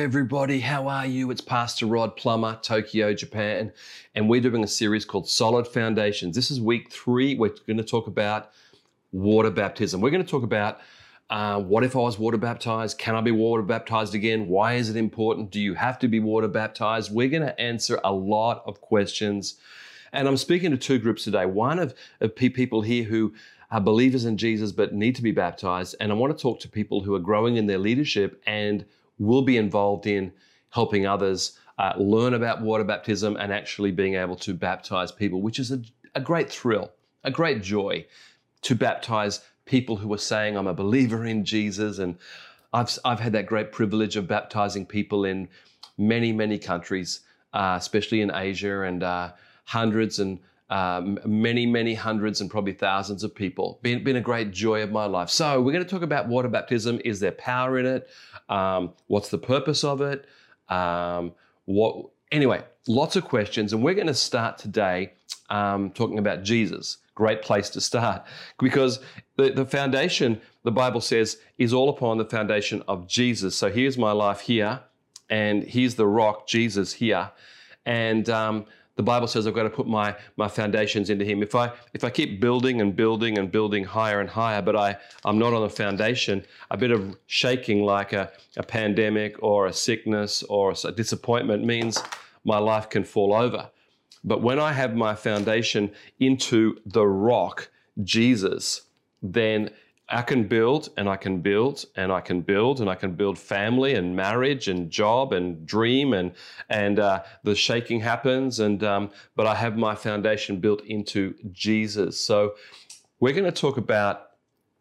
everybody. How are you? It's Pastor Rod Plummer, Tokyo, Japan, and we're doing a series called Solid Foundations. This is week 3. We're going to talk about water baptism. We're going to talk about what if I was water baptized? Can I be water baptized again? Why is it important? Do you have to be water baptized? We're going to answer a lot of questions. And I'm speaking to 2 groups today. One of people here who are believers in Jesus but need to be baptized. And I want to talk to people who are growing in their leadership and will be involved in helping others learn about water baptism and actually being able to baptize people, which is a great thrill, a great joy to baptize people who are saying, I'm a believer in Jesus. And I've had that great privilege of baptizing people in many, many countries, especially in Asia, and hundreds and many hundreds and probably thousands of people. Been a great joy of my life. So we're going to talk about water baptism. Is there power in it? What's the purpose of it? Anyway, lots of questions. And we're going to start today talking about Jesus. Great place to start, because the foundation, the Bible says, is all upon the foundation of Jesus. So here's my life here, and here's the rock, Jesus, here. And the Bible says I've got to put my foundations into him. If I keep building and building and building higher and higher, but I'm not on a foundation, a bit of shaking like a pandemic or a sickness or a disappointment means my life can fall over. But when I have my foundation into the rock, Jesus, then I can build and I can build and I can build and I can build family and marriage and job and dream and the shaking happens but I have my foundation built into Jesus. So we're going to talk about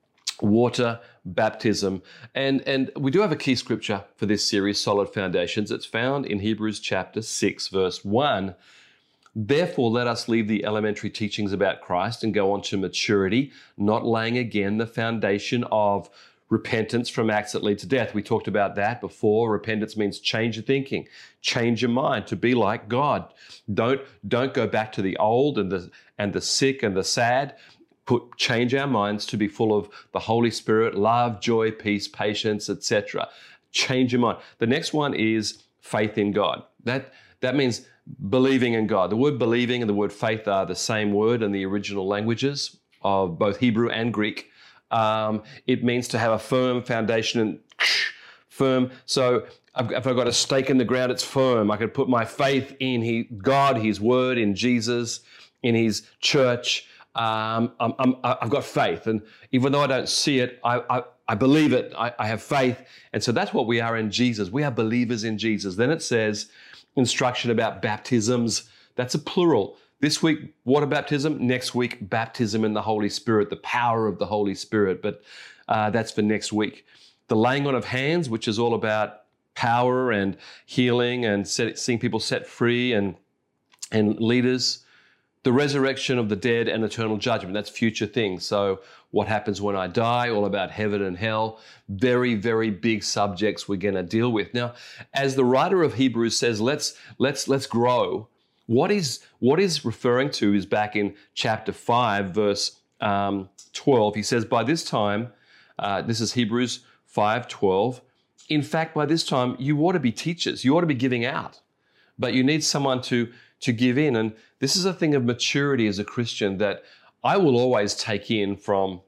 water baptism, and we do have a key scripture for this series, Solid Foundations. It's found in Hebrews chapter 6, verse 1. Therefore, let us leave the elementary teachings about Christ and go on to maturity, not laying again the foundation of repentance from acts that lead to death. We talked about that before. Repentance means change your thinking, change your mind to be like God. Don't go back to the old and the sick and the sad. Change our minds to be full of the Holy Spirit, love, joy, peace, patience, etc. Change your mind. The next one is faith in God. That means believing in God. The word believing and the word faith are the same word in the original languages of both Hebrew and Greek. It means to have a firm foundation and firm. So if I've got a stake in the ground, it's firm. I can put my faith in God, his word, in Jesus, in his church. I've got faith. And even though I don't see it, I believe it. I have faith. And so that's what we are in Jesus. We are believers in Jesus. Then it says, instruction about baptisms. That's a plural. This week, water baptism. Next week, baptism in the Holy Spirit, the power of the Holy Spirit. But that's for next week. The laying on of hands, which is all about power and healing and seeing people set free and leaders. The resurrection of the dead and eternal judgment. That's future things. So what happens when I die, all about heaven and hell. Very, very big subjects we're going to deal with. Now, as the writer of Hebrews says, let's grow. What is referring to is back in chapter 5, verse 12. He says, by this time, this is Hebrews 5:12. In fact, by this time, you ought to be teachers. You ought to be giving out. But you need someone to give in. And this is a thing of maturity as a Christian that I will always take in from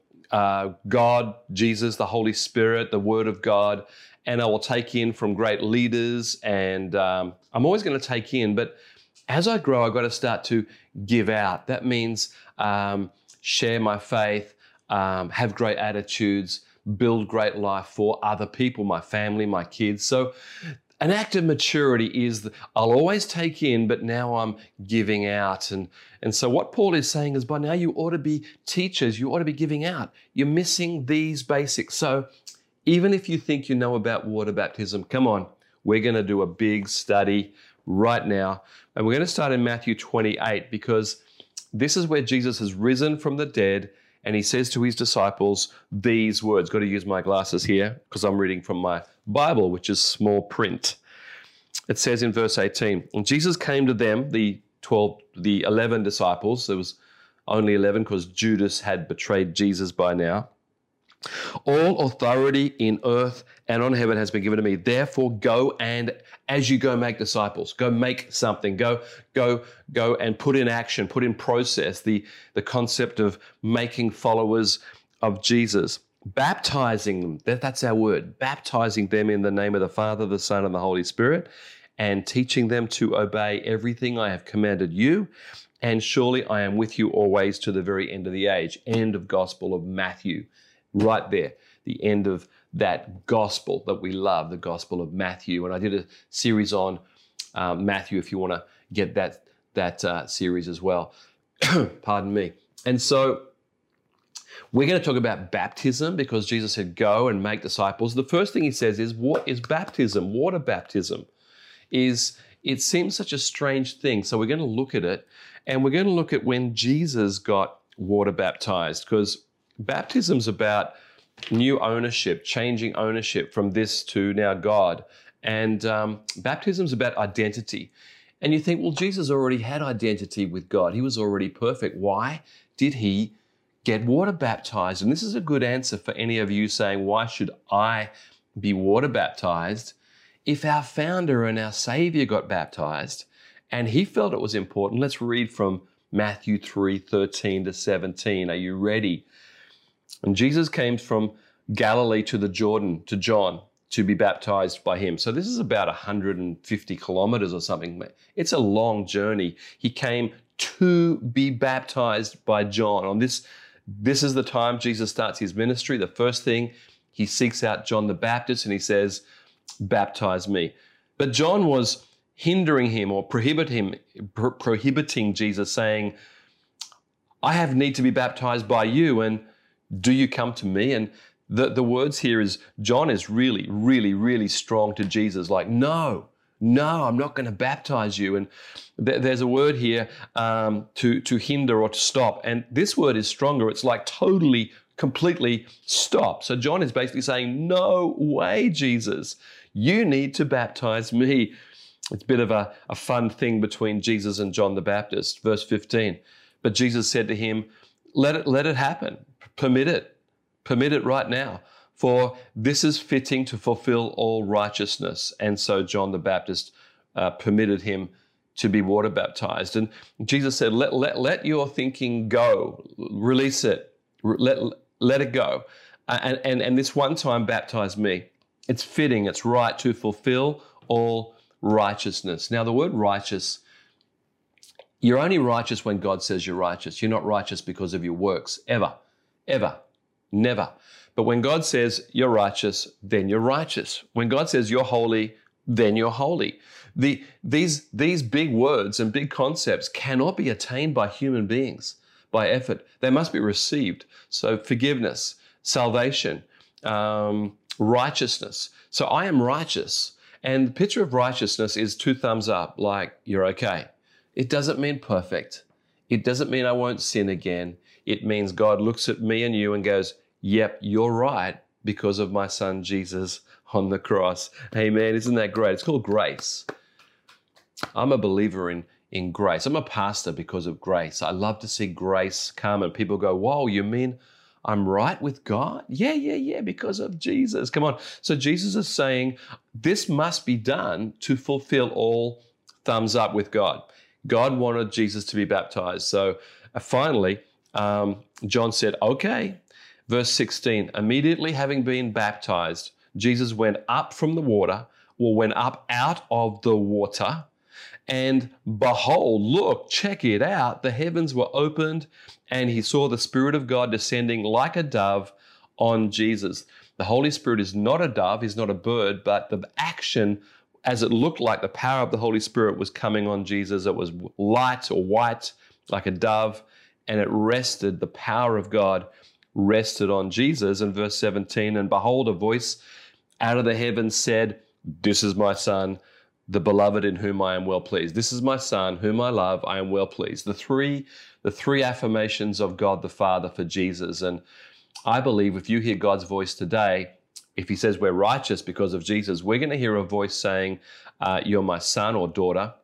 God, Jesus, the Holy Spirit, the Word of God, and I will take in from great leaders, and I'm always going to take in. But as I grow, I've got to start to give out. That means share my faith, have great attitudes, build great life for other people, my family, my kids. So an act of maturity is I'll always take in, but now I'm giving out. And so what Paul is saying is by now you ought to be teachers, you ought to be giving out. You're missing these basics. So even if you think you know about water baptism, come on, we're going to do a big study right now. And we're going to start in Matthew 28, because this is where Jesus has risen from the dead, and he says to his disciples these words. Got to use my glasses here because I'm reading from my Bible, which is small print. It says in verse 18, and Jesus came to them, the 11 disciples. There was only 11 because Judas had betrayed Jesus by now. All authority in earth and on heaven has been given to me. Therefore, go, and as you go, make disciples. Go make something. Go and put in action, put in process the concept of making followers of Jesus. Baptizing them, that's our word, baptizing them in the name of the Father, the Son, and the Holy Spirit, and teaching them to obey everything I have commanded you. And surely I am with you always to the very end of the age. End of Gospel of Matthew. Right there, the end of that gospel that we love, the Gospel of Matthew. And I did a series on Matthew, if you want to get that series as well. Pardon me. And so we're going to talk about baptism, because Jesus said, go and make disciples. The first thing he says is, what is baptism? Water baptism it seems such a strange thing. So we're going to look at it, and we're going to look at when Jesus got water baptized, because baptism's about new ownership, changing ownership from this to now God. And baptism's about identity. And you think, well, Jesus already had identity with God. He was already perfect. Why did he get water baptized? And this is a good answer for any of you saying, why should I be water baptized? If our founder and our Savior got baptized and he felt it was important, let's read from Matthew 3:13 to 17. Are you ready? And Jesus came from Galilee to the Jordan, to John, to be baptized by him. So this is about 150 kilometers or something. It's a long journey. He came to be baptized by John. On this is the time Jesus starts his ministry. The first thing, he seeks out John the Baptist and he says, baptize me. But John was hindering him or prohibiting Jesus, saying, I have need to be baptized by you, and do you come to me? And the words here is, John is really, really, really strong to Jesus, like, no, I'm not going to baptize you. And there's a word here to hinder or to stop. And this word is stronger. It's like totally, completely stop. So John is basically saying, no way, Jesus, you need to baptize me. It's a bit of a fun thing between Jesus and John the Baptist. Verse 15, but Jesus said to him, let it happen. Permit it right now. For this is fitting to fulfill all righteousness. And so John the Baptist permitted him to be water baptized. And Jesus said, let your thinking go. Release it. Let it go. And this one time baptize me. It's fitting, it's right to fulfill all righteousness. Now, the word righteous, you're only righteous when God says you're righteous. You're not righteous because of your works, ever, never. But when God says you're righteous, then you're righteous. When God says you're holy, then you're holy. These big words and big concepts cannot be attained by human beings by effort. They must be received. So forgiveness, salvation, righteousness. So I am righteous. And the picture of righteousness is 2 thumbs up, like you're okay. It doesn't mean perfect. It doesn't mean I won't sin again. It means God looks at me and you and goes, yep, you're right because of my son Jesus on the cross. Amen. Isn't that great? It's called grace. I'm a believer in grace. I'm a pastor because of grace. I love to see grace come and people go, whoa, you mean I'm right with God? Yeah, because of Jesus. Come on. So Jesus is saying this must be done to fulfill all thumbs up with God. God wanted Jesus to be baptized. So finally, John said, okay. Verse 16, immediately having been baptized, Jesus went up from the water, or went up out of the water, and behold, look, check it out. The heavens were opened, and he saw the Spirit of God descending like a dove on Jesus. The Holy Spirit is not a dove, he's not a bird, but the action, as it looked like the power of the Holy Spirit was coming on Jesus. It was light or white like a dove, and it rested, the power of God rested on Jesus. In verse 17, and behold, a voice out of the heavens said, this is my son, the beloved in whom I am well pleased. This is my son, whom I love, I am well pleased. The three affirmations of God the Father for Jesus. And I believe if you hear God's voice today, if he says we're righteous because of Jesus, we're going to hear a voice saying, you're my son or daughter.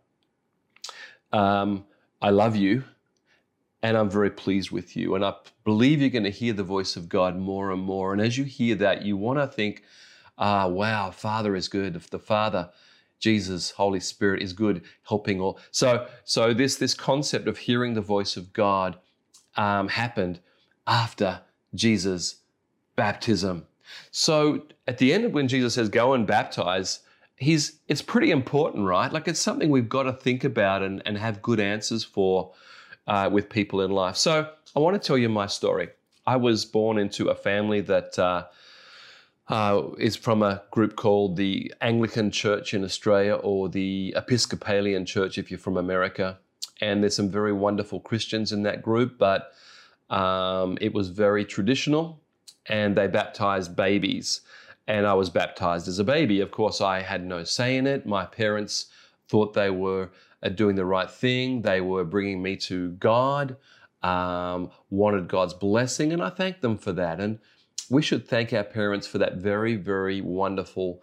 I love you. And I'm very pleased with you. And I believe you're going to hear the voice of God more and more. And as you hear that, you want to think, wow, Father is good. If the Father, Jesus, Holy Spirit is good, helping all. So this concept of hearing the voice of God happened after Jesus' baptism. So at the end, when Jesus says, go and baptize, it's pretty important, right? Like it's something we've got to think about and have good answers for with people in life. So I want to tell you my story. I was born into a family that is from a group called the Anglican Church in Australia, or the Episcopalian Church if you're from America. And there's some very wonderful Christians in that group, but it was very traditional, and they baptized babies. And I was baptized as a baby. Of course, I had no say in it. My parents thought they were doing the right thing. They were bringing me to God, wanted God's blessing, and I thanked them for that. And we should thank our parents for that very, very wonderful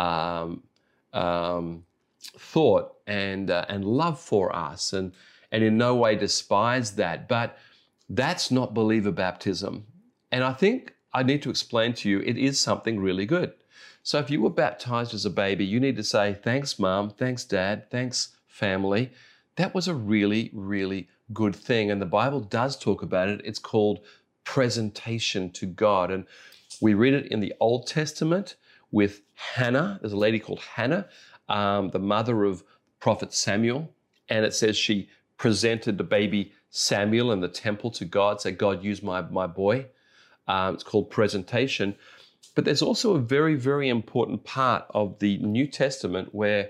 thought and love for us, and in no way despise that. But that's not believer baptism. And I think I need to explain to you, it is something really good. So if you were baptized as a baby, you need to say, thanks, Mom, thanks, Dad, thanks, family. That was a really, really good thing. And the Bible does talk about it. It's called presentation to God. And we read it in the Old Testament with Hannah. There's a lady called Hannah, the mother of prophet Samuel. And it says she presented the baby Samuel in the temple to God, say, God, use my boy. It's called presentation. But there's also a very, very important part of the New Testament where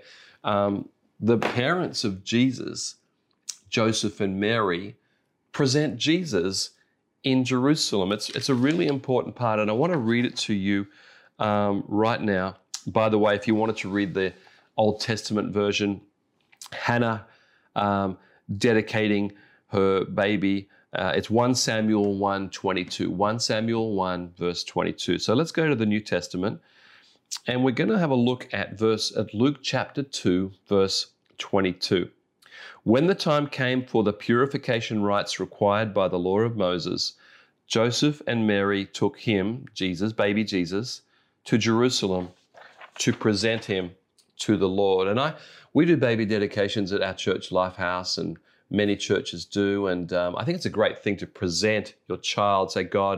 the parents of Jesus, Joseph and Mary, present Jesus in Jerusalem. It's a really important part, and I want to read it to you right now. By the way, if you wanted to read the Old Testament version, Hannah dedicating her baby, it's 1 Samuel 1:22. 1 Samuel 1, verse 22. So let's go to the New Testament, and we're going to have a look at Luke chapter 2, verse 22. When the time came for the purification rites required by the law of Moses, Joseph and Mary took him, Jesus, baby Jesus, to Jerusalem to present him to the Lord. And we do baby dedications at our church, Lifehouse, and many churches do. And I think it's a great thing to present your child, say, God,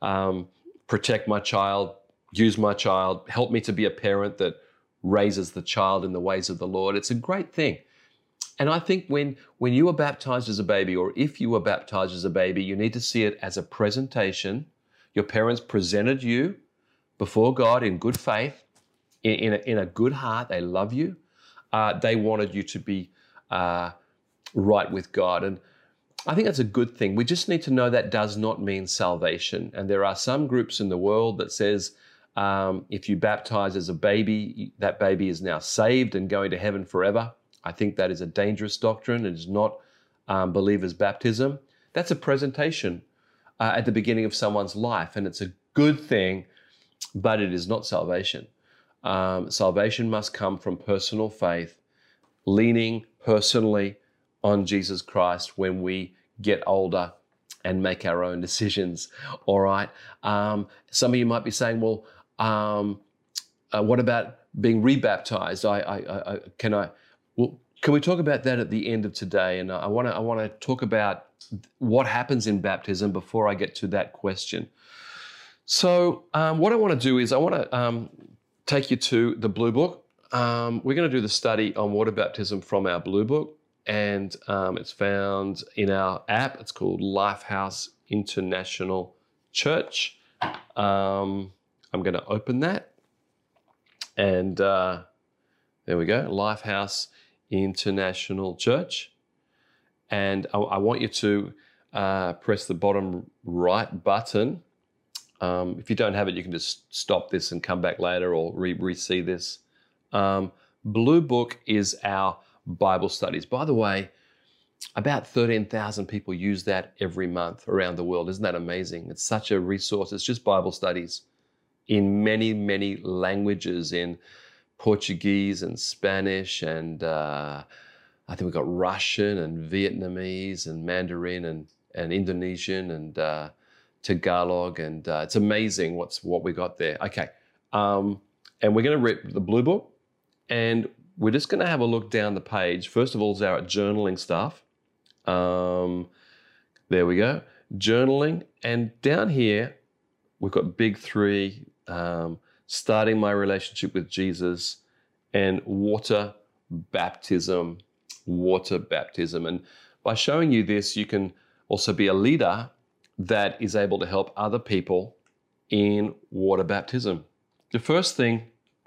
protect my child, use my child, help me to be a parent that raises the child in the ways of the Lord. It's a great thing. And I think when you were baptized as a baby, or if you were baptized as a baby, you need to see it as a presentation. Your parents presented you before God in good faith, in a good heart. They love you. They wanted you to be right with God. And I think that's a good thing. We just need to know that does not mean salvation. And there are some groups in the world that says if you baptize as a baby, that baby is now saved and going to heaven forever. I think that is a dangerous doctrine. It is not believer's baptism. That's a presentation at the beginning of someone's life, and it's a good thing, but it is not salvation. Salvation must come from personal faith, leaning personally on Jesus Christ when we get older and make our own decisions. All right. Some of you might be saying, well, what about being rebaptized? Can we talk about that at the end of today? And I want to talk about what happens in baptism before I get to that question. So what I want to do is I want to take you to the Blue Book. We're going to do the study on water baptism from our Blue Book, and it's found in our app. It's called Lifehouse International Church. I'm going to open that, and there we go, Lifehouse International Church. And I want you to press the bottom right button. If you don't have it, you can just stop this and come back later, or re-see this. Blue Book is our Bible studies. By the way, about 13,000 people use that every month around the world. Isn't that amazing? It's such a resource. It's just Bible studies in many, many languages, in Portuguese and Spanish, and I think we've got Russian and Vietnamese and Mandarin and Indonesian and Tagalog, and it's amazing what we got there. Okay, And we're going to read the Blue Book, and we're just going to have a look down the page. First of all is our journaling stuff. There we go, journaling. And down here, we've got big three, starting my relationship with Jesus, and water baptism. And by showing you this, you can also be a leader that is able to help other people in water baptism. The first thing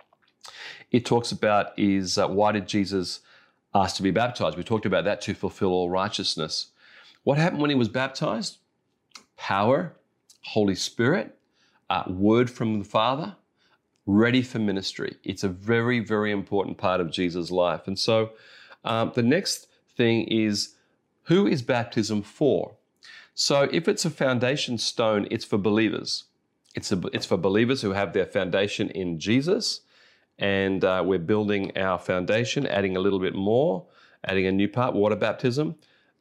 it talks about is why did Jesus ask to be baptized? We talked about that, to fulfill all righteousness. What happened when he was baptized? Power, Holy Spirit, word from the Father, ready for ministry. It's a very, very important part of Jesus' life. And so the next thing is, who is baptism for? So if it's a foundation stone, it's for believers. It's for believers who have their foundation in Jesus, and we're building our foundation, adding a little bit more, adding a new part, water baptism.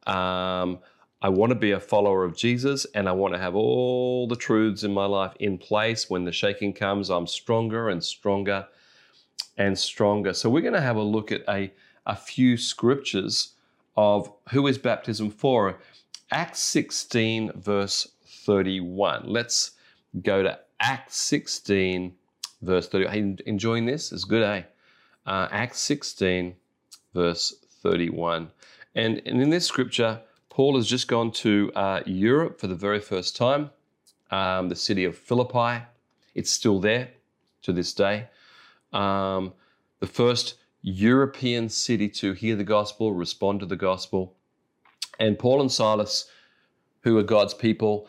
I want to be a follower of Jesus, and I want to have all the truths in my life in place. When the shaking comes, I'm stronger and stronger and stronger. So we're going to have a look at a few scriptures of who is baptism for. Acts 16, verse 31. Let's go to Acts 16, verse 30. Enjoying this? It's good, eh? Acts 16, verse 31. And in this scripture, Paul has just gone to Europe for the very first time, the city of Philippi. It's still there to this day. The first European city to hear the gospel, respond to the gospel. And Paul and Silas, who are God's people,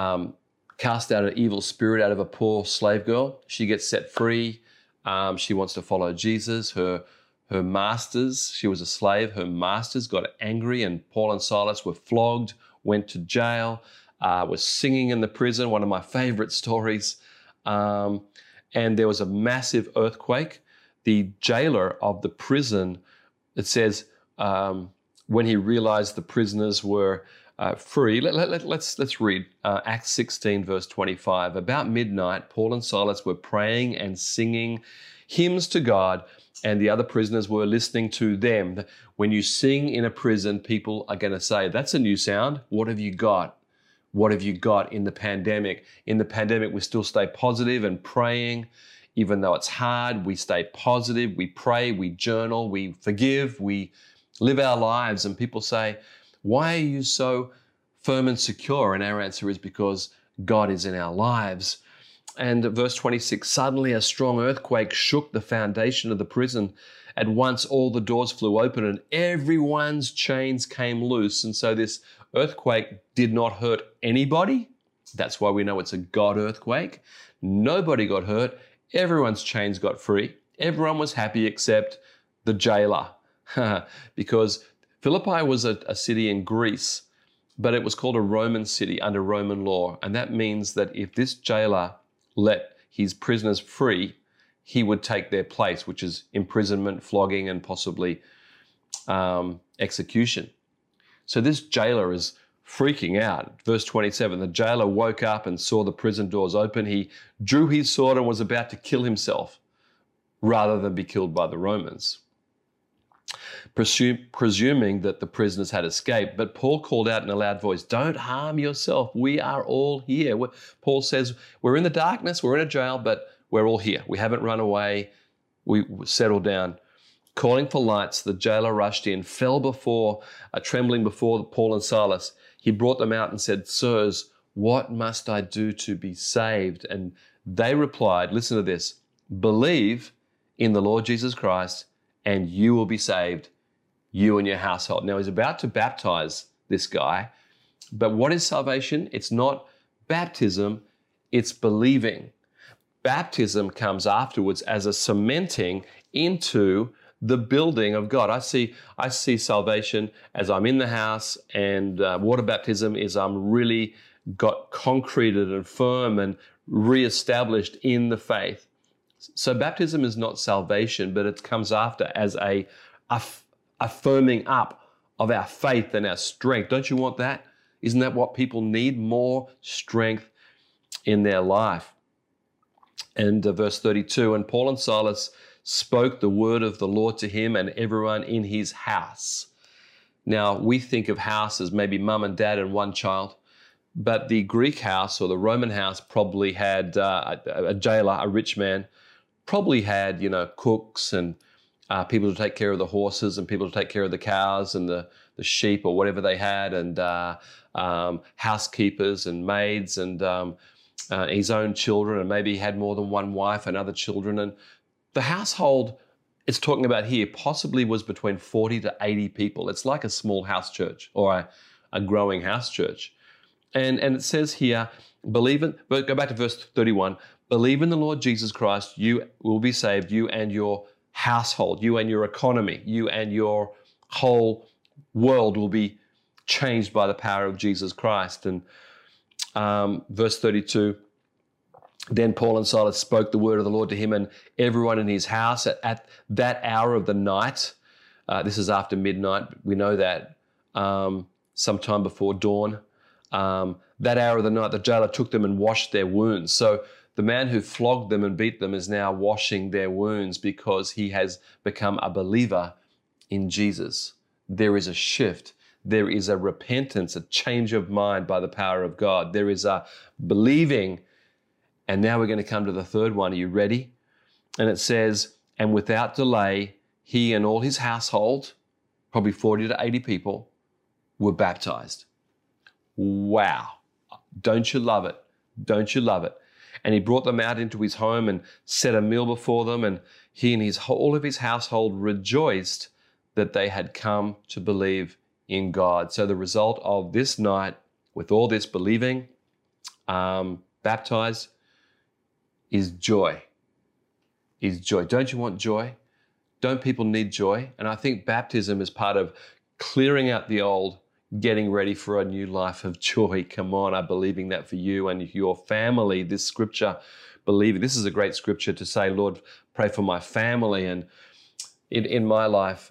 cast out an evil spirit out of a poor slave girl. She gets set free. She wants to follow Jesus. Her masters, she was a slave, her masters got angry, and Paul and Silas were flogged, went to jail, was singing in the prison, one of my favorite stories. And there was a massive earthquake. The jailer of the prison, it says, when he realized the prisoners were free, let's read Acts 16, verse 25. About midnight, Paul and Silas were praying and singing hymns to God, and the other prisoners were listening to them. When you sing in a prison, people are going to say, that's a new sound. What have you got? What have you got in the pandemic? In the pandemic, we still stay positive and praying. Even though it's hard, we stay positive, we pray, we journal, we forgive, we live our lives. And people say, why are you so firm and secure? And our answer is because God is in our lives. And verse 26, suddenly a strong earthquake shook the foundation of the prison. At once all the doors flew open and everyone's chains came loose. And so this earthquake did not hurt anybody. That's why we know it's a God earthquake. Nobody got hurt. Everyone's chains got free. Everyone was happy except the jailer. Because Philippi was a city in Greece, but it was called a Roman city under Roman law. And that means that if this jailer let his prisoners free, he would take their place, which is imprisonment, flogging, and possibly execution. So this jailer is freaking out. Verse 27, the jailer woke up and saw the prison doors open. He drew his sword and was about to kill himself rather than be killed by the Romans, presuming that the prisoners had escaped. But Paul called out in a loud voice, don't harm yourself. We are all here. Paul says, we're in the darkness, we're in a jail, but we're all here. We haven't run away. We settled down. Calling for lights, the jailer rushed in, fell trembling before Paul and Silas. He brought them out and said, sirs, what must I do to be saved? And they replied, listen to this, believe in the Lord Jesus Christ and you will be saved, you and your household. Now he's about to baptize this guy, but what is salvation? It's not baptism, it's believing. Baptism comes afterwards as a cementing into the building of God. I see salvation as I'm in the house, and water baptism is I'm really got concreted and firm and reestablished in the faith. So baptism is not salvation, but it comes after as a firming up of our faith and our strength. Don't you want that? Isn't that what people need? More strength in their life. And verse 32, and Paul and Silas spoke the word of the Lord to him and everyone in his house. Now, we think of house as maybe mum and dad and one child, but the Greek house or the Roman house probably had a jailer, a rich man, probably had, cooks and people to take care of the horses and people to take care of the cows and the sheep or whatever they had, and housekeepers and maids and his own children, and maybe he had more than one wife and other children. And the household it's talking about here possibly was between 40 to 80 people. It's like a small house church or a growing house church. And it says here, but go back to verse 31, believe in the Lord Jesus Christ, you will be saved, you and your household, you and your economy, you and your whole world will be changed by the power of Jesus Christ. And verse 32, then Paul and Silas spoke the word of the Lord to him and everyone in his house at that hour of the night. This is after midnight. We know that sometime before dawn. That hour of the night, the jailer took them and washed their wounds. So the man who flogged them and beat them is now washing their wounds because he has become a believer in Jesus. There is a shift. There is a repentance, a change of mind by the power of God. There is a believing. And now we're going to come to the third one. Are you ready? And it says, and without delay, he and all his household, probably 40 to 80 people, were baptized. Wow. Don't you love it? Don't you love it? And he brought them out into his home and set a meal before them. And he and all of his household rejoiced that they had come to believe in God. So the result of this night, with all this believing, baptized, is joy. Is joy. Don't you want joy? Don't people need joy? And I think baptism is part of clearing out the old, getting ready for a new life of joy. Come on, I'm believing that for you and your family. This scripture, believe it. This is a great scripture to say, Lord, pray for my family. And in my life,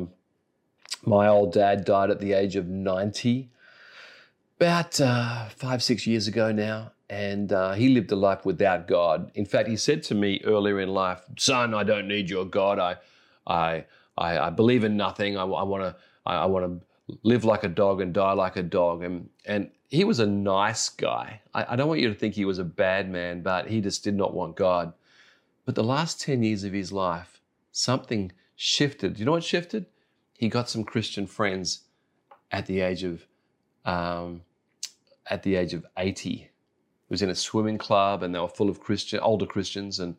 my old dad died at the age of 90, about 5-6 years ago now. And he lived a life without God. In fact, he said to me earlier in life, son, I don't need your God. I believe in nothing. I want to live like a dog and die like a dog. And he was a nice guy. I don't want you to think he was a bad man, but he just did not want God. But the last 10 years of his life, something shifted. Do you know what shifted? He got some Christian friends at the age of 80. He was in a swimming club and they were full of older Christians. And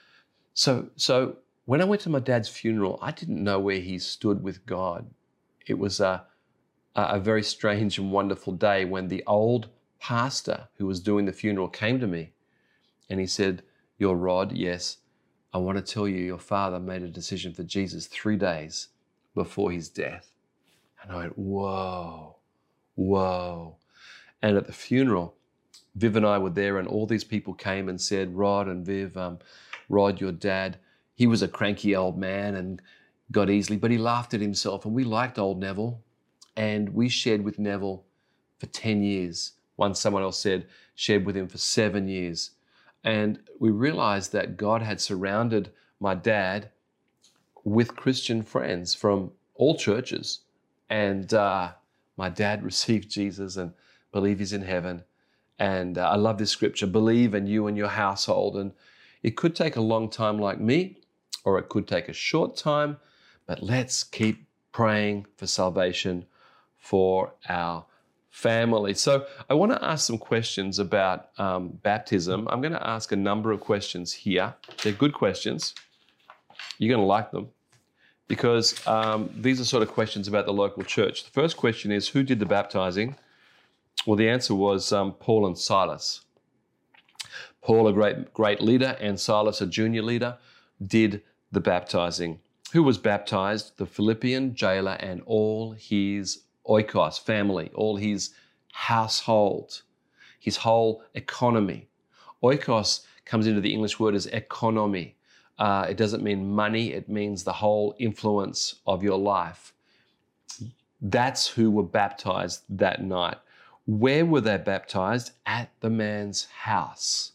so when I went to my dad's funeral, I didn't know where he stood with God. It was a very strange and wonderful day when the old pastor who was doing the funeral came to me and he said, "You're Rod, yes. I want to tell you your father made a decision for Jesus 3 days before his death." And I went, whoa, whoa. And at the funeral, Viv and I were there and all these people came and said, Rod and Viv, Rod, your dad, he was a cranky old man and got easily, but he laughed at himself. And we liked old Neville and we shared with Neville for 10 years. Once someone else said, shared with him for 7 years. And we realized that God had surrounded my dad with Christian friends from all churches. And my dad received Jesus and believe he's in heaven. And I love this scripture, believe in you and your household. And it could take a long time like me, or it could take a short time, but let's keep praying for salvation for our family. So I want to ask some questions about baptism. I'm going to ask a number of questions here. They're good questions. You're going to like them because these are sort of questions about the local church. The first question is, who did the baptizing? Well, the answer was Paul and Silas. Paul, a great leader, and Silas, a junior leader, did the baptizing. Who was baptized? The Philippian jailer and all his oikos, family, all his household, his whole economy. Oikos comes into the English word as economy. It doesn't mean money. It means the whole influence of your life. That's who were baptized that night. Where were they baptized? At the man's house.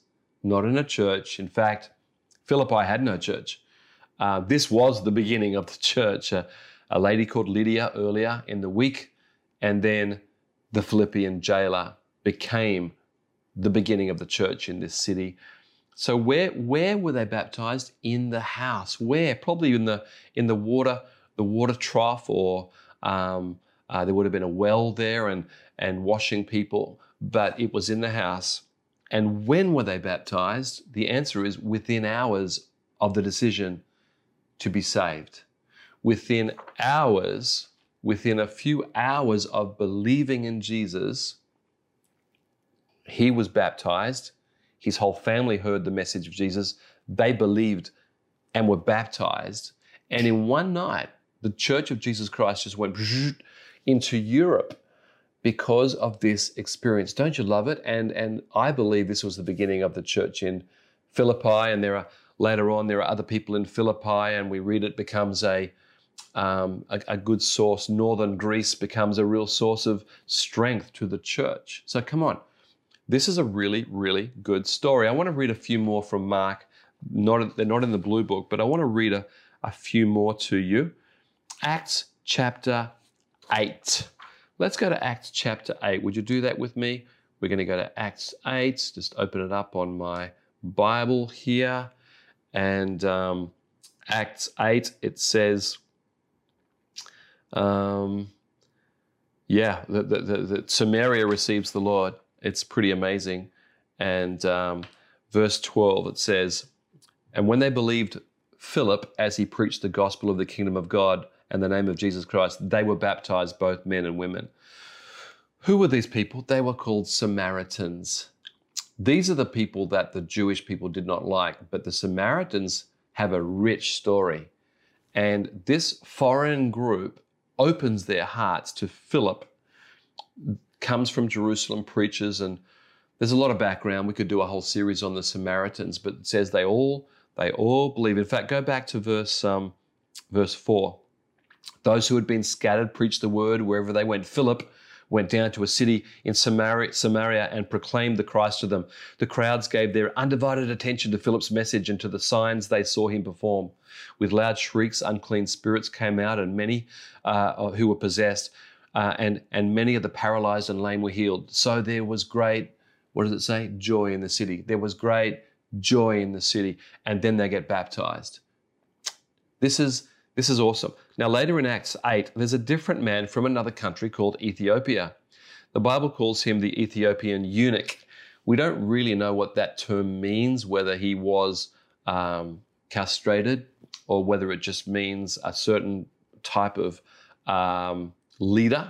not in a church. In fact, Philippi had no church. This was the beginning of the church. A lady called Lydia earlier in the week, and then the Philippian jailer became the beginning of the church in this city. So where were they baptized? In the house. Where? Probably in the water trough, or there would have been a well there and washing people, but it was in the house. And when were they baptized? The answer is within hours of the decision to be saved. Within hours, within a few hours of believing in Jesus, he was baptized. His whole family heard the message of Jesus. They believed and were baptized. And in one night, the Church of Jesus Christ just went into Europe because of this experience. Don't you love it? And I believe this was the beginning of the church in Philippi. And later on, there are other people in Philippi, and we read it becomes a good source. Northern Greece becomes a real source of strength to the church. So come on. This is a really, really good story. I want to read a few more from Mark. They're not in the blue book, but I want to read a few more to you. Acts chapter 8. Let's go to Acts chapter 8. Would you do that with me? We're going to go to Acts 8. Just open it up on my Bible here. And Acts 8, it says, that Samaria receives the Lord. It's pretty amazing. And verse 12, it says, and when they believed Philip as he preached the gospel of the kingdom of God and the name of Jesus Christ, they were baptized, both men and women. Who were these people? They were called Samaritans. These are the people that the Jewish people did not like, but the Samaritans have a rich story. And this foreign group opens their hearts to Philip, comes from Jerusalem, preaches, and there's a lot of background. We could do a whole series on the Samaritans, but it says they all believe. In fact, go back to verse 4. Those who had been scattered preached the word wherever they went. Philip went down to a city in Samaria and proclaimed the Christ to them. The crowds gave their undivided attention to Philip's message and to the signs they saw him perform. With loud shrieks, unclean spirits came out, and many who were possessed, and many of the paralyzed and lame were healed. So there was great, what does it say? Joy in the city. There was great joy in the city. And then they get baptized. This is awesome. Now, later in Acts 8, there's a different man from another country called Ethiopia. The Bible calls him the Ethiopian eunuch. We don't really know what that term means, whether he was castrated or whether it just means a certain type of leader.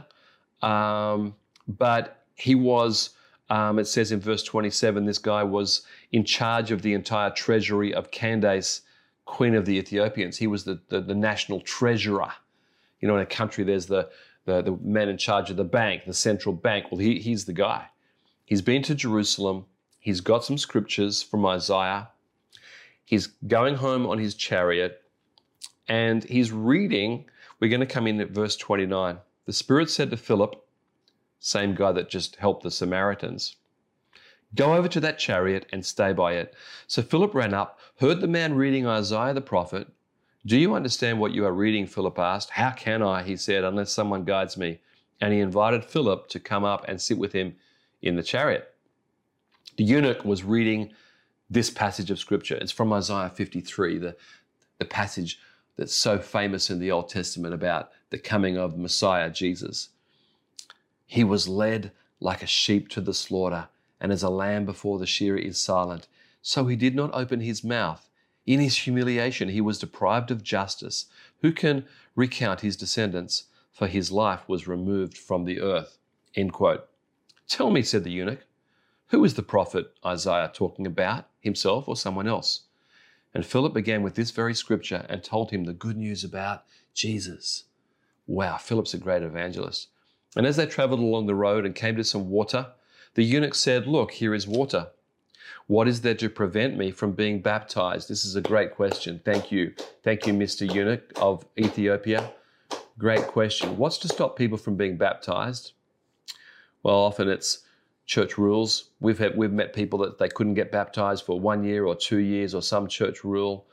But he was, it says in verse 27, this guy was in charge of the entire treasury of Candace, Queen of the Ethiopians. He was the national treasurer. You know, in a country, there's the man in charge of the bank, the central bank. Well, he's the guy. He's been to Jerusalem. He's got some scriptures from Isaiah. He's going home on his chariot, and he's reading. We're going to come in at verse 29. The Spirit said to Philip, same guy that just helped the Samaritans, go over to that chariot and stay by it. So Philip ran up, heard the man reading Isaiah the prophet. Do you understand what you are reading? Philip asked. How can I, he said, unless someone guides me? And he invited Philip to come up and sit with him in the chariot. The eunuch was reading this passage of scripture. It's from Isaiah 53, the passage that's so famous in the Old Testament about the coming of Messiah, Jesus. He was led like a sheep to the slaughter, and as a lamb before the shearer is silent, so he did not open his mouth. In his humiliation, he was deprived of justice. Who can recount his descendants? For his life was removed from the earth. End quote. Tell me, said the eunuch, who is the prophet Isaiah talking about, himself or someone else? And Philip began with this very scripture and told him the good news about Jesus. Wow, Philip's a great evangelist. And as they traveled along the road and came to some water, the eunuch said, look, here is water. What is there to prevent me from being baptized? This is a great question. Thank you. Thank you, Mr. Eunuch of Ethiopia. Great question. What's to stop people from being baptized? Well, often it's church rules. We've met people that they couldn't get baptized for 1 year or 2 years or some church rule.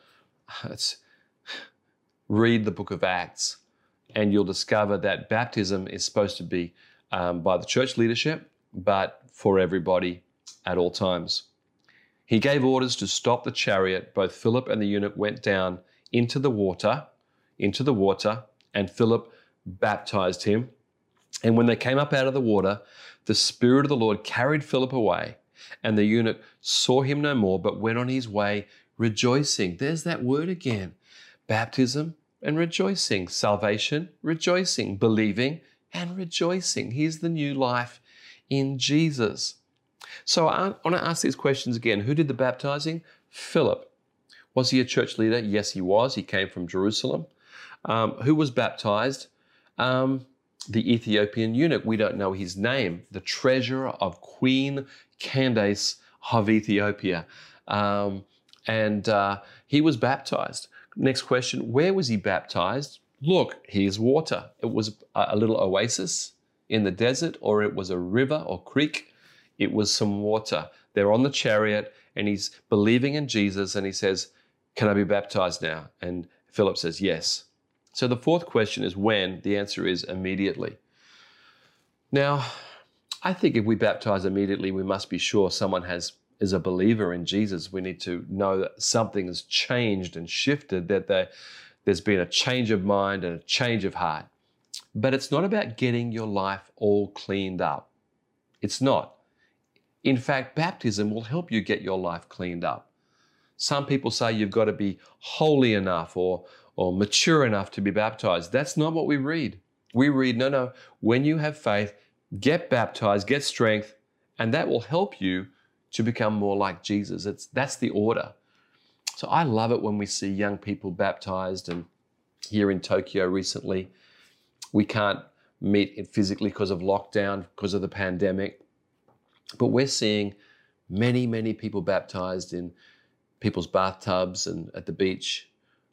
Read the book of Acts and you'll discover that baptism is supposed to be by the church leadership, but for everybody at all times. He gave orders to stop the chariot. Both Philip and the eunuch went down into the water, and Philip baptized him. And when they came up out of the water, the Spirit of the Lord carried Philip away, and the eunuch saw him no more, but went on his way rejoicing. There's that word again. Baptism and rejoicing. Salvation, rejoicing. Believing and rejoicing. Here's the new life in Jesus. So I want to ask these questions again. Who did the baptizing? Philip. Was he a church leader? Yes, he was. He came from Jerusalem. Who was baptized? The Ethiopian eunuch. We don't know his name. The treasurer of Queen Candace of Ethiopia. He was baptized. Next question, where was he baptized? Look, here's water. It was a little oasis in the desert, or it was a river or creek. It was some water. They're on the chariot and he's believing in Jesus and he says, can I be baptized now? And Philip says, yes. So the fourth question is when? The answer is immediately. Now, I think if we baptize immediately, we must be sure someone is a believer in Jesus. We need to know that something has changed and shifted, that there's been a change of mind and a change of heart. But it's not about getting your life all cleaned up. It's not. In fact, baptism will help you get your life cleaned up. Some people say you've got to be holy enough or mature enough to be baptized. That's not what we read. We read, no, when you have faith, get baptized, get strength, and that will help you to become more like Jesus. That's the order. So I love it when we see young people baptized. And here in Tokyo recently, we can't meet physically because of lockdown, because of the pandemic. But we're seeing many, many people baptized in people's bathtubs and at the beach.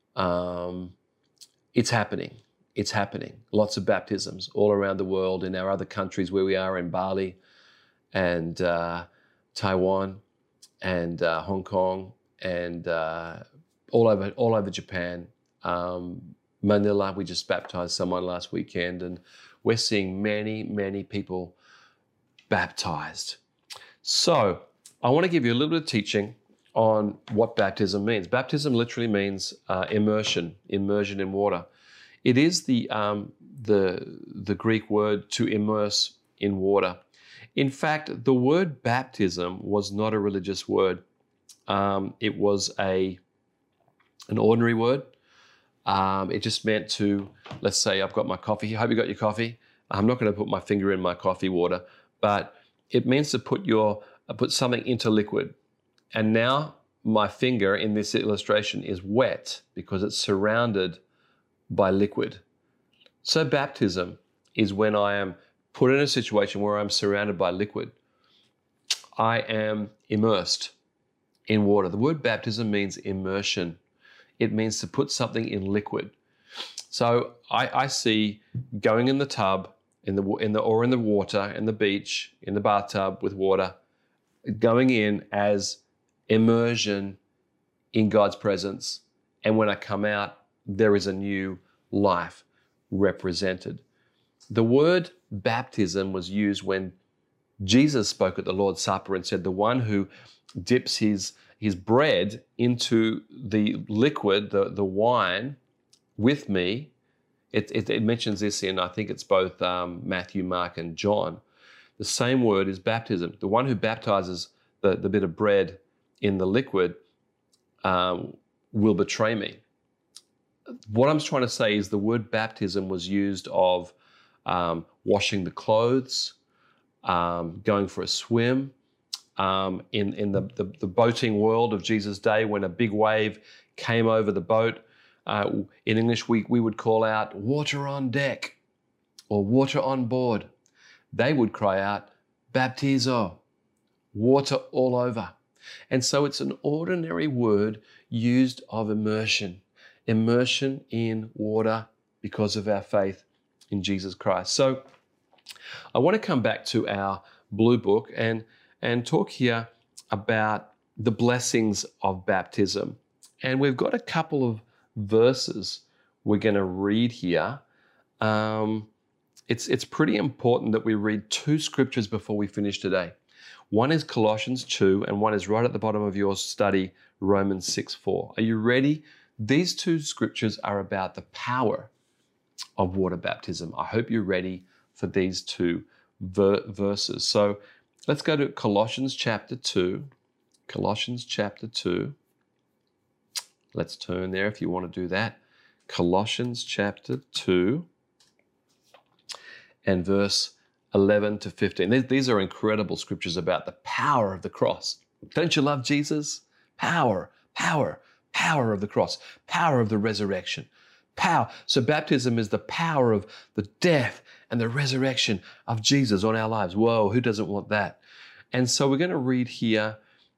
It's happening. It's happening. Lots of baptisms all around the world, in our other countries where we are, in Bali and Taiwan and Hong Kong and all over Japan. Manila, we just baptized someone last weekend, and we're seeing many, many people baptized. So I want to give you a little bit of teaching on what baptism means. Baptism literally means immersion in water. It is the Greek word to immerse in water. In fact, the word baptism was not a religious word. It was an ordinary word. It just meant to, let's say I've got my coffee. I hope you got your coffee. I'm not going to put my finger in my coffee water, but it means to put something into liquid. And now my finger in this illustration is wet because it's surrounded by liquid. So baptism is when I am put in a situation where I'm surrounded by liquid. I am immersed in water. The word baptism means immersion. It means to put something in liquid. So I see going in the tub, in the water, in the beach, in the bathtub with water, going in as immersion in God's presence. And when I come out, there is a new life represented. The word baptism was used when Jesus spoke at the Lord's Supper and said, the one who dips his bread into the liquid, the wine, with me. It mentions this in, I think it's both Matthew, Mark, and John. The same word is baptism. The one who baptizes the bit of bread in the liquid will betray me. What I'm trying to say is the word baptism was used of washing the clothes, going for a swim, in the boating world of Jesus' day, when a big wave came over the boat. In English, we would call out water on deck or water on board. They would cry out baptizo, water all over. And so it's an ordinary word used of immersion in water because of our faith in Jesus Christ. So I want to come back to our blue book and talk here about the blessings of baptism. And we've got a couple of verses we're going to read here. It's pretty important that we read two scriptures before we finish today. One is Colossians 2, and one is right at the bottom of your study, Romans 6:4. Are you ready? These two scriptures are about the power of water baptism. I hope you're ready for these two verses. So let's go to Colossians chapter 2. Colossians chapter 2. Let's turn there if you want to do that. Colossians chapter 2 and verse 11 to 15. These are incredible scriptures about the power of the cross. Don't you love Jesus? Power, power, power of the cross, power of the resurrection, power. So baptism is the power of the death and the resurrection of Jesus on our lives. Whoa, who doesn't want that? And so we're going to read here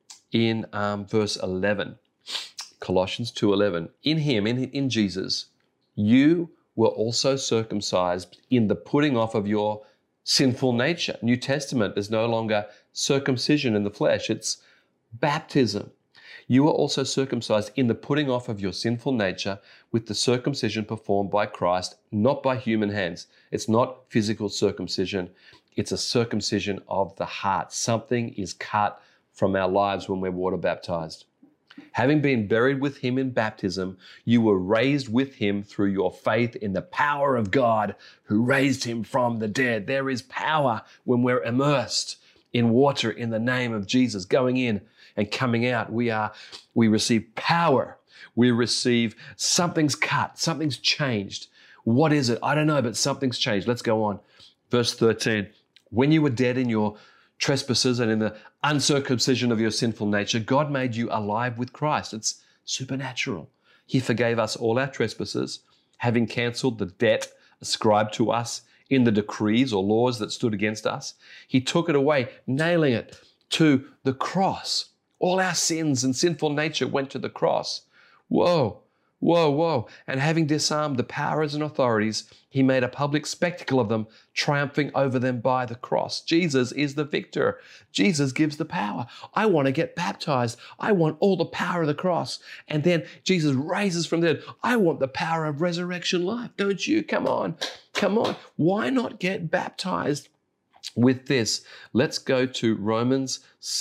in verse 11, Colossians 2:11. In him, in Jesus, you were also circumcised in the putting off of your sinful nature. New Testament, there's no longer circumcision in the flesh, it's baptism. You were also circumcised in the putting off of your sinful nature with the circumcision performed by Christ, not by human hands. It's not physical circumcision, it's a circumcision of the heart. Something is cut from our lives when we're water baptized. Having been buried with him in baptism, you were raised with him through your faith in the power of God who raised him from the dead. There is power when we're immersed in water in the name of Jesus, going in and coming out. We receive power. We receive something's cut, something's changed. What is it? I don't know, but something's changed. Let's go on. Verse 13, when you were dead in your trespasses and in the uncircumcision of your sinful nature, God made you alive with Christ. It's supernatural. He forgave us all our trespasses, having cancelled the debt ascribed to us in the decrees or laws that stood against us. He took it away, nailing it to the cross. All our sins and sinful nature went to the cross. Whoa, whoa, whoa. And having disarmed the powers and authorities, he made a public spectacle of them, triumphing over them by the cross. Jesus is the victor. Jesus gives the power. I want to get baptized. I want all the power of the cross. And then Jesus raises from the dead. I want the power of resurrection life. Don't you? Come on. Come on. Why not get baptized with this? Let's go to Romans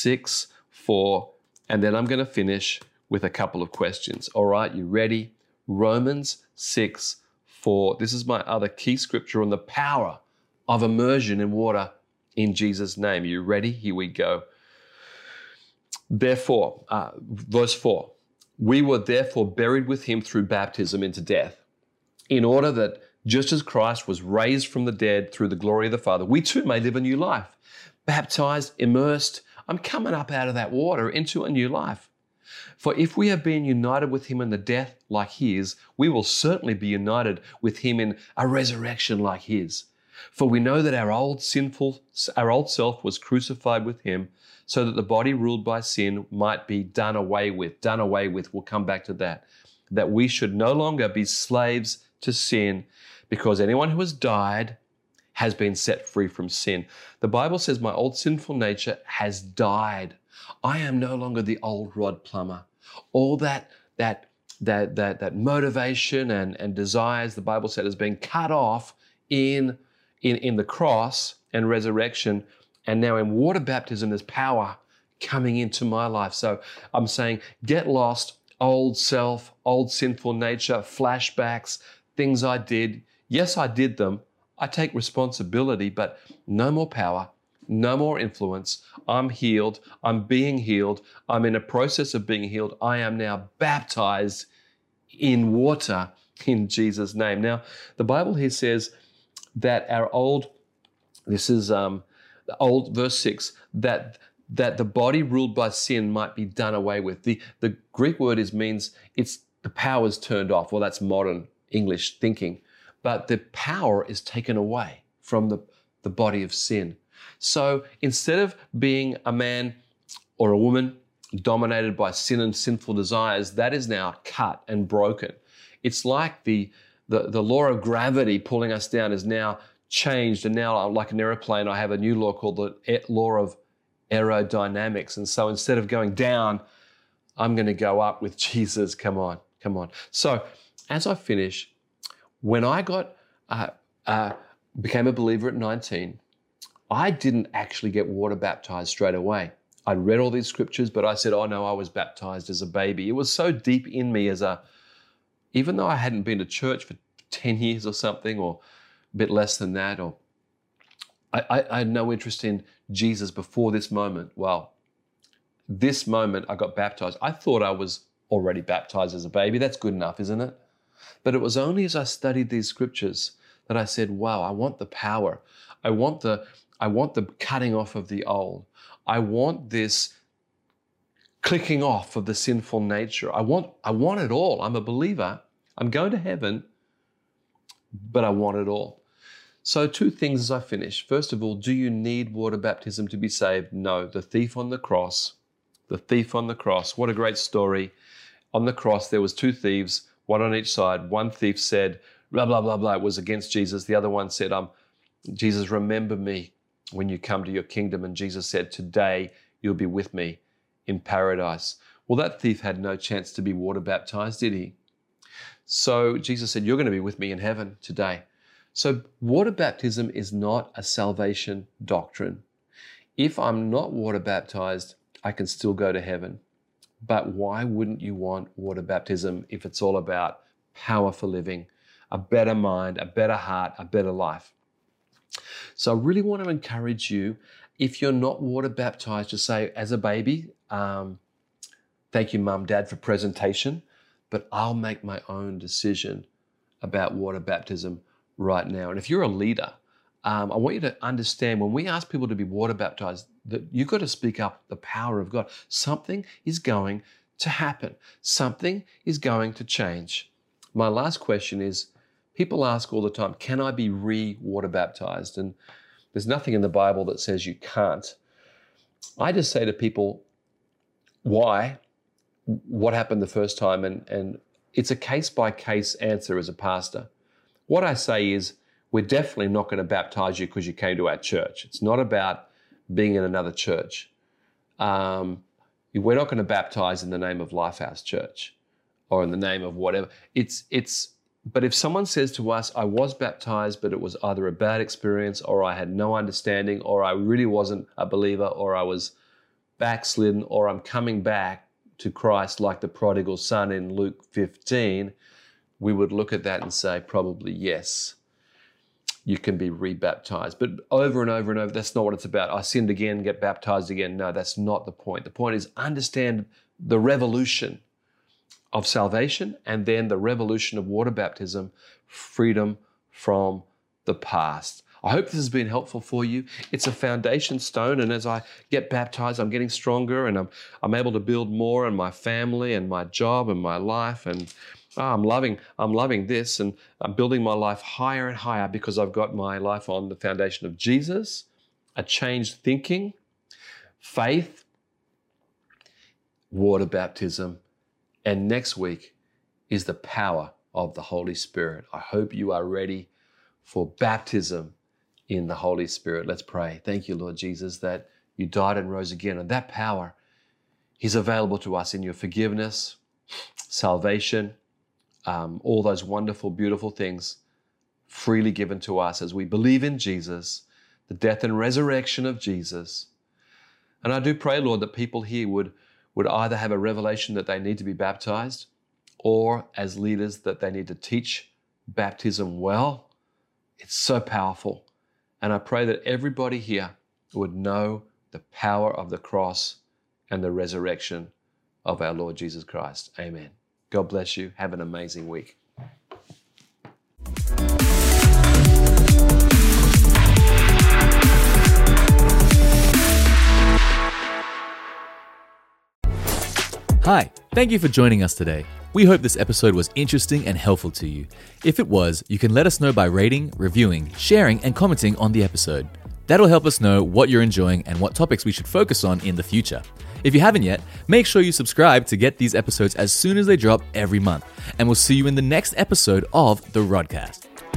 6:4, and then I'm going to finish with a couple of questions. All right, you ready? Romans 6:4. This is my other key scripture on the power of immersion in water in Jesus' name. You ready? Here we go. Therefore, verse 4, we were therefore buried with him through baptism into death, in order that just as Christ was raised from the dead through the glory of the Father, we too may live a new life. Baptized, immersed, I'm coming up out of that water into a new life. For if we have been united with him in the death like his, we will certainly be united with him in a resurrection like his. For we know that our old self was crucified with him, so that the body ruled by sin might be done away with. Done away with, we'll come back to that. That we should no longer be slaves to sin, because anyone who has died has been set free from sin. The Bible says my old sinful nature has died. I am no longer the old Rod Plummer. All that motivation and desires, the Bible said, has been cut off in the cross and resurrection. And now in water baptism, there's power coming into my life. So I'm saying, get lost, old self, old sinful nature, flashbacks, things I did. Yes, I did them. I take responsibility, but no more power, no more influence. I'm healed. I'm being healed. I'm in a process of being healed. I am now baptized in water in Jesus' name. Now, the Bible here says that verse 6, that the body ruled by sin might be done away with. The Greek word means it's the power's turned off. Well, that's modern English thinking. But the power is taken away from the body of sin. So instead of being a man or a woman dominated by sin and sinful desires, that is now cut and broken. It's like the law of gravity pulling us down is now changed, and now, like an aeroplane, I have a new law called the law of aerodynamics. And so instead of going down, I'm going to go up with Jesus. Come on. So as I finish, when I became a believer at 19, I didn't actually get water baptized straight away. I'd read all these scriptures, but I said, oh no, I was baptized as a baby. It was so deep in me even though I hadn't been to church for 10 years or something, or a bit less than that, or I had no interest in Jesus before this moment. Well, this moment I got baptized. I thought I was already baptized as a baby. That's good enough, isn't it? But it was only as I studied these scriptures that I said, wow, I want the power. I want the cutting off of the old. I want this clicking off of the sinful nature. I want it all. I'm a believer. I'm going to heaven, but I want it all. So 2 things as I finish. First of all, do you need water baptism to be saved? No. The thief on the cross. What a great story. On the cross, there was 2 thieves, one on each side. One thief said, blah, blah, blah, blah. It was against Jesus. The other one said, Jesus, remember me when you come to your kingdom. And Jesus said, today you'll be with me in paradise. Well, that thief had no chance to be water baptized, did he? So Jesus said, you're going to be with me in heaven today. So water baptism is not a salvation doctrine. If I'm not water baptized, I can still go to heaven. But why wouldn't you want water baptism if it's all about power for living, a better mind, a better heart, a better life? So I really want to encourage you, if you're not water baptized, to say as a baby, thank you, Mum, Dad, for presentation, but I'll make my own decision about water baptism right now. And if you're a leader, I want you to understand when we ask people to be water baptized, that you've got to speak up the power of God. Something is going to happen. Something is going to change. My last question is, people ask all the time, can I be re-water baptized? And there's nothing in the Bible that says you can't. I just say to people, why? What happened the first time? And it's a case-by-case answer as a pastor. What I say is, we're definitely not going to baptize you because you came to our church. It's not about being in another church. We're not going to baptize in the name of Lifehouse Church or in the name of whatever. But if someone says to us, I was baptized, but it was either a bad experience or I had no understanding or I really wasn't a believer or I was backslidden or I'm coming back to Christ like the prodigal son in Luke 15, we would look at that and say, probably yes, you can be rebaptized. But over and over and over, that's not what it's about. I sinned again, get baptized again. No, that's not the point. The point is understand the revolution of salvation and then the revolution of water baptism, freedom from the past. I hope this has been helpful for you. It's a foundation stone, and as I get baptized, I'm getting stronger and I'm able to build more in my family and my job and my life, and I'm loving this, and I'm building my life higher and higher because I've got my life on the foundation of Jesus, a changed thinking, faith, water baptism, and next week is the power of the Holy Spirit. I hope you are ready for baptism in the Holy Spirit. Let's pray. Thank you, Lord Jesus, that you died and rose again, and that power is available to us in your forgiveness, salvation, all those wonderful, beautiful things freely given to us as we believe in Jesus, the death and resurrection of Jesus. And I do pray, Lord, that people here would either have a revelation that they need to be baptized, or as leaders that they need to teach baptism well. It's so powerful. And I pray that everybody here would know the power of the cross and the resurrection of our Lord Jesus Christ. Amen. God bless you. Have an amazing week. Hi, thank you for joining us today. We hope this episode was interesting and helpful to you. If it was, you can let us know by rating, reviewing, sharing, and commenting on the episode. That'll help us know what you're enjoying and what topics we should focus on in the future. If you haven't yet, make sure you subscribe to get these episodes as soon as they drop every month. And we'll see you in the next episode of The Rodcast.